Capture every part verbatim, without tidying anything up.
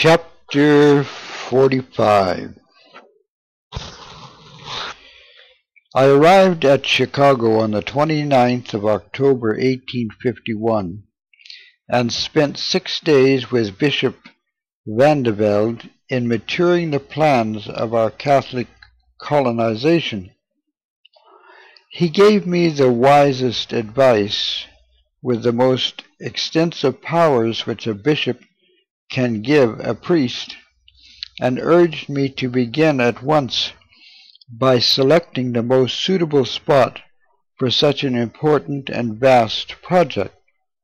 Chapter forty-five. I arrived at Chicago on the twenty-ninth of October, eighteen fifty-one, and spent six days with Bishop Vandevelde in maturing the plans of our Catholic colonization. He gave me the wisest advice, with the most extensive powers which a bishop can give a priest, and urged me to begin at once by selecting the most suitable spot for such an important and vast project.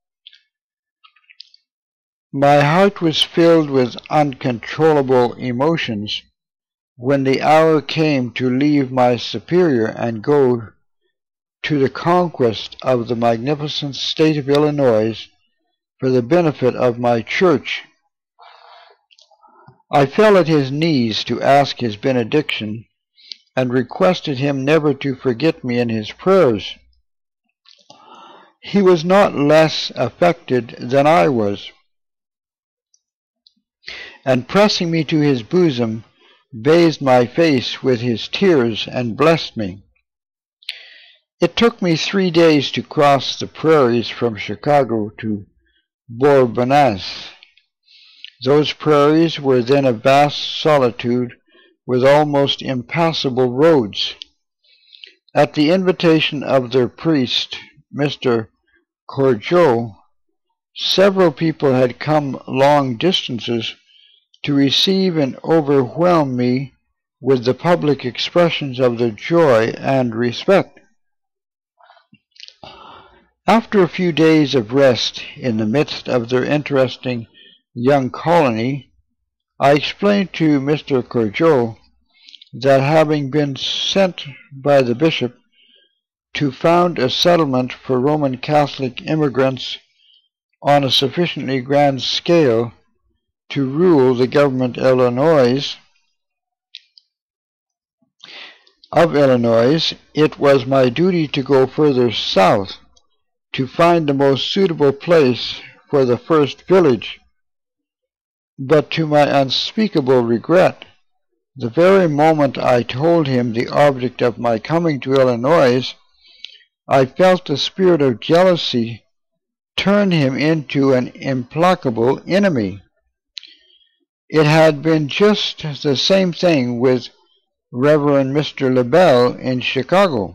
My heart was filled with uncontrollable emotions when the hour came to leave my superior and go to the conquest of the magnificent state of Illinois for the benefit of my church. I fell at his knees to ask his benediction, and requested him never to forget me in his prayers. He was not less affected than I was, and pressing me to his bosom, bathed my face with his tears and blessed me. It took me three days to cross the prairies from Chicago to Bourbonnais. Those prairies were then a vast solitude with almost impassable roads. At the invitation of their priest, Mister Courgeot, several people had come long distances to receive and overwhelm me with the public expressions of their joy and respect. After a few days of rest in the midst of their interesting young colony, I explained to Mister Courgeot that having been sent by the bishop to found a settlement for Roman Catholic immigrants on a sufficiently grand scale to rule the government Illinois, of Illinois, it was my duty to go further south to find the most suitable place for the first village. But to my unspeakable regret, the very moment I told him the object of my coming to Illinois, I felt the spirit of jealousy turn him into an implacable enemy. It had been just the same thing with Reverend Mister LaBelle in Chicago.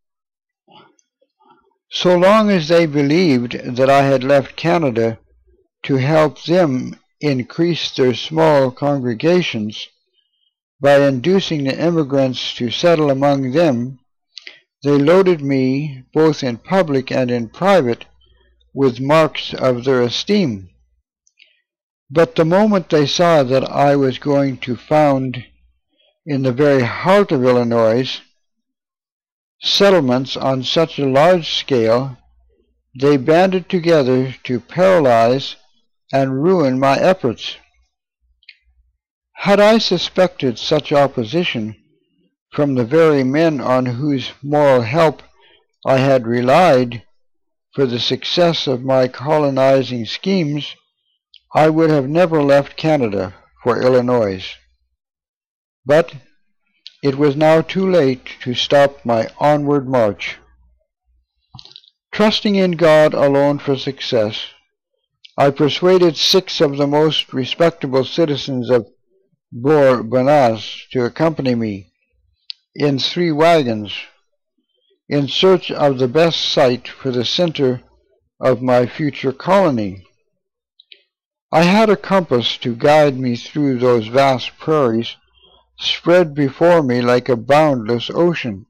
So long as they believed that I had left Canada to help them increase their small congregations by inducing the immigrants to settle among them, they loaded me, both in public and in private, with marks of their esteem. But the moment they saw that I was going to found in the very heart of Illinois settlements on such a large scale, they banded together to paralyze and ruin my efforts. Had I suspected such opposition from the very men on whose moral help I had relied for the success of my colonizing schemes, I would have never left Canada for Illinois. But it was now too late to stop my onward march. Trusting in God alone for success, I persuaded six of the most respectable citizens of Bourbonnais to accompany me in three wagons in search of the best site for the center of my future colony. I had a compass to guide me through those vast prairies spread before me like a boundless ocean.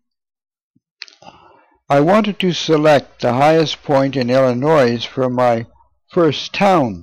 I wanted to select the highest point in Illinois for my first town.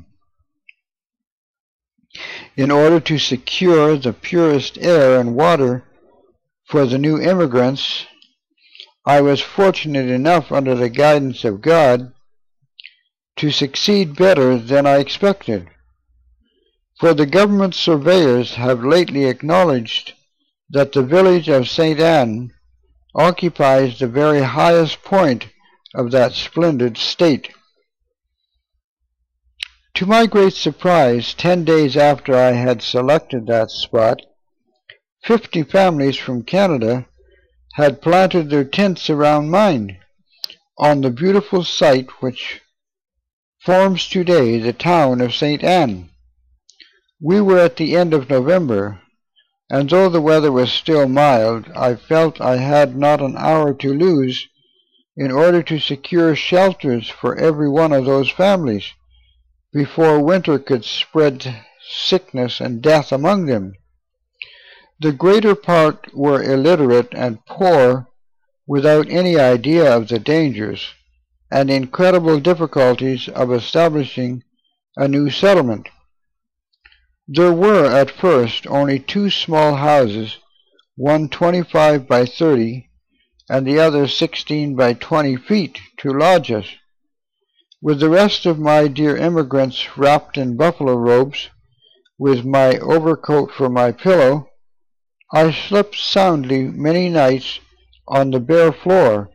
In order to secure the purest air and water for the new immigrants, I was fortunate enough, under the guidance of God, to succeed better than I expected. For the government surveyors have lately acknowledged that the village of Saint Anne occupies the very highest point of that splendid state. To my great surprise, ten days after I had selected that spot, fifty families from Canada had planted their tents around mine, on the beautiful site which forms today the town of Saint Anne. We were at the end of November, and though the weather was still mild, I felt I had not an hour to lose in order to secure shelters for every one of those families before winter could spread sickness and death among them. The greater part were illiterate and poor, without any idea of the dangers and incredible difficulties of establishing a new settlement. There were at first only two small houses, one twenty-five by thirty and the other sixteen by twenty feet, to lodge us. With the rest of my dear immigrants wrapped in buffalo robes, with my overcoat for my pillow, I slept soundly many nights on the bare floor.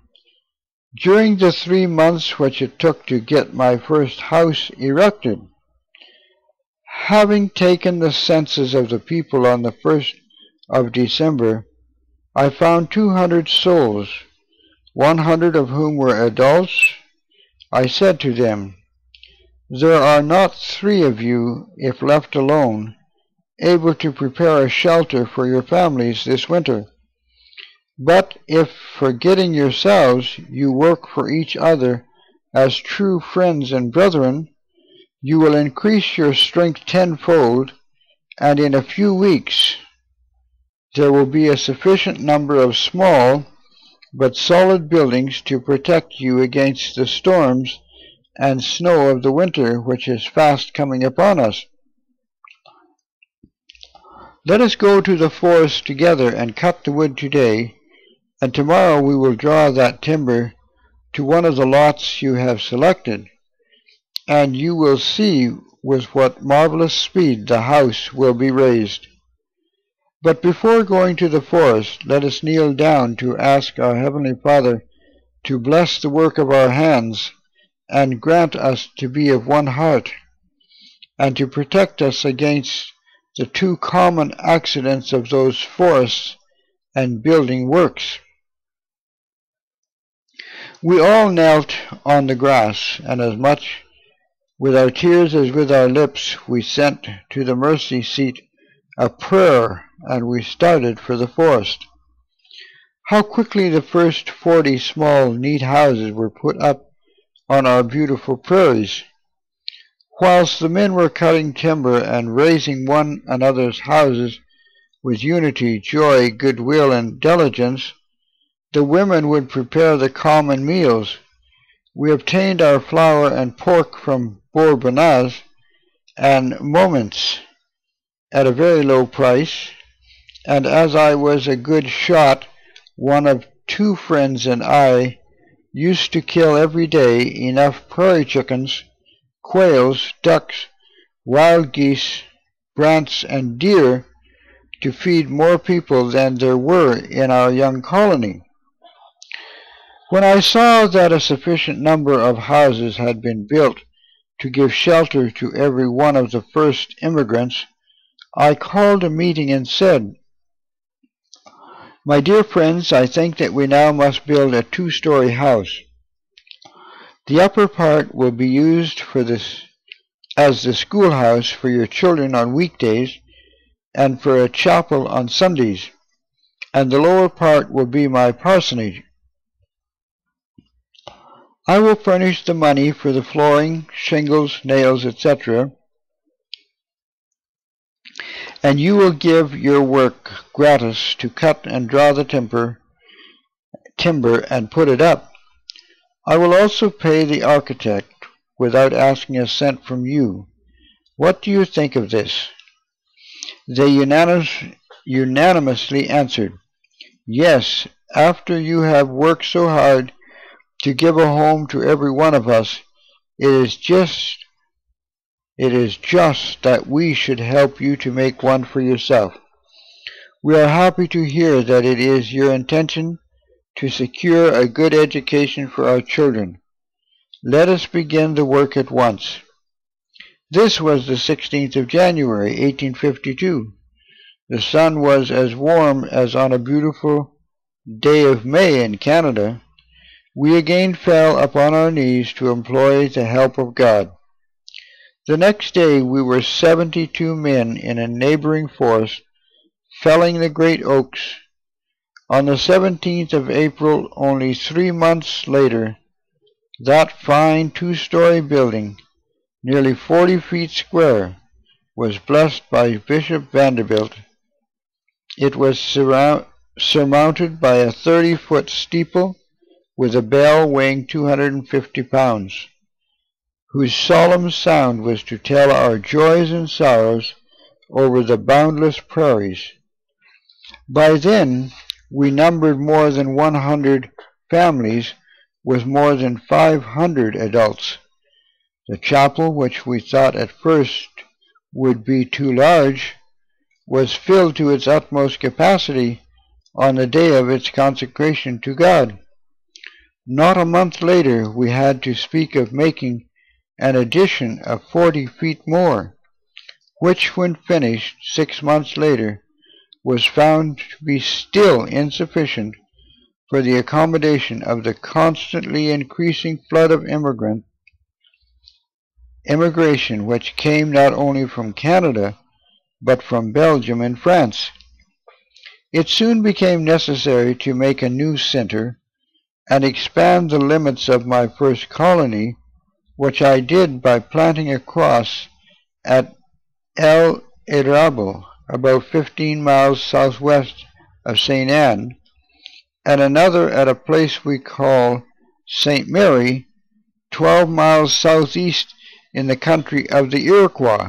During the three months which it took to get my first house erected, having taken the census of the people on the first of December, I found two hundred souls, one hundred of whom were adults. I said to them, "There are not three of you, if left alone, able to prepare a shelter for your families this winter. But if, forgetting yourselves, you work for each other as true friends and brethren, you will increase your strength tenfold, and in a few weeks there will be a sufficient number of small but solid buildings to protect you against the storms and snow of the winter which is fast coming upon us. Let us go to the forest together and cut the wood today, and tomorrow we will draw that timber to one of the lots you have selected, and you will see with what marvelous speed the house will be raised. But before going to the forest, let us kneel down to ask our Heavenly Father to bless the work of our hands and grant us to be of one heart, and to protect us against the two common accidents of those forests and building works." We all knelt on the grass, and as much with our tears as with our lips we sent to the mercy seat a prayer, and we started for the forest. How quickly the first forty small, neat houses were put up on our beautiful prairies! Whilst the men were cutting timber and raising one another's houses with unity, joy, goodwill, and diligence, the women would prepare the common meals. We obtained our flour and pork from Bourbonnais and Moments at a very low price, and as I was a good shot, one of two friends and I used to kill every day enough prairie chickens, quails, ducks, wild geese, brants, and deer to feed more people than there were in our young colony. When I saw that a sufficient number of houses had been built to give shelter to every one of the first immigrants, I called a meeting and said, "My dear friends, I think that we now must build a two-story house. The upper part will be used for this as the schoolhouse for your children on weekdays and for a chapel on Sundays, and the lower part will be my parsonage. I will furnish the money for the flooring, shingles, nails, et cetera, and you will give your work gratis to cut and draw the timber, timber and put it up. I will also pay the architect without asking a cent from you. What do you think of this?" They unanimous, unanimously answered, "Yes, after you have worked so hard to give a home to every one of us, it is just it is just that we should help you to make one for yourself. We are happy to hear that it is your intention to secure a good education for our children. Let us begin the work at once." This was the sixteenth of January, eighteen fifty-two. The sun was as warm as on a beautiful day of May in Canada. We again fell upon our knees to employ the help of God. The next day we were seventy-two men in a neighboring forest, felling the great oaks. On the seventeenth of April, only three months later, that fine two-story building, nearly forty feet square, was blessed by Bishop Vanderbilt. It was surround, surmounted by a thirty-foot steeple with a bell weighing two hundred fifty pounds, whose solemn sound was to tell our joys and sorrows over the boundless prairies. By then, we numbered more than one hundred families with more than five hundred adults. The chapel, which we thought at first would be too large, was filled to its utmost capacity on the day of its consecration to God. Not a month later, we had to speak of making an addition of forty feet more, which, when finished six months later, was found to be still insufficient for the accommodation of the constantly increasing flood of immigrant immigration which came not only from Canada, but from Belgium and France. It soon became necessary to make a new center and expand the limits of my first colony, which I did by planting a cross at El Arabo, about fifteen miles southwest of Saint Anne, and another at a place we call Saint Mary, twelve miles southeast in the country of the Iroquois.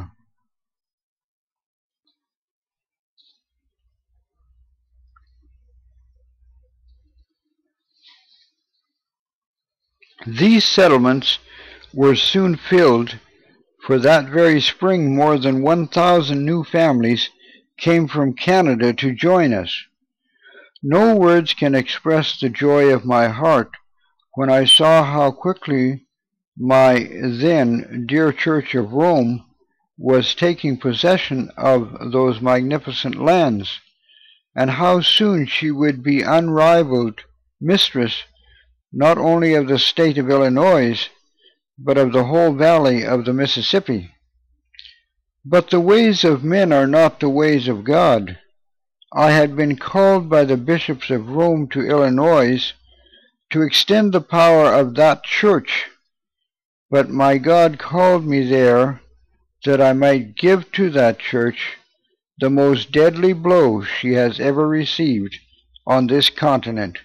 These settlements were soon filled, for that very spring more than one thousand new families came from Canada to join us. No words can express the joy of my heart when I saw how quickly my then dear Church of Rome was taking possession of those magnificent lands, and how soon she would be unrivaled mistress not only of the state of Illinois, but of the whole valley of the Mississippi. But the ways of men are not the ways of God. I had been called by the bishops of Rome to Illinois to extend the power of that church, but my God called me there that I might give to that church the most deadly blow she has ever received on this continent.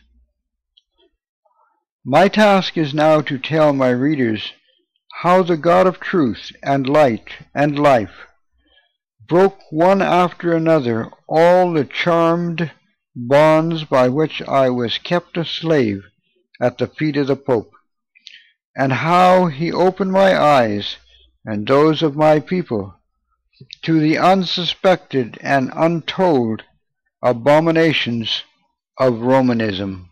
My task is now to tell my readers how the God of truth and light and life broke one after another all the charmed bonds by which I was kept a slave at the feet of the Pope, and how he opened my eyes and those of my people to the unsuspected and untold abominations of Romanism.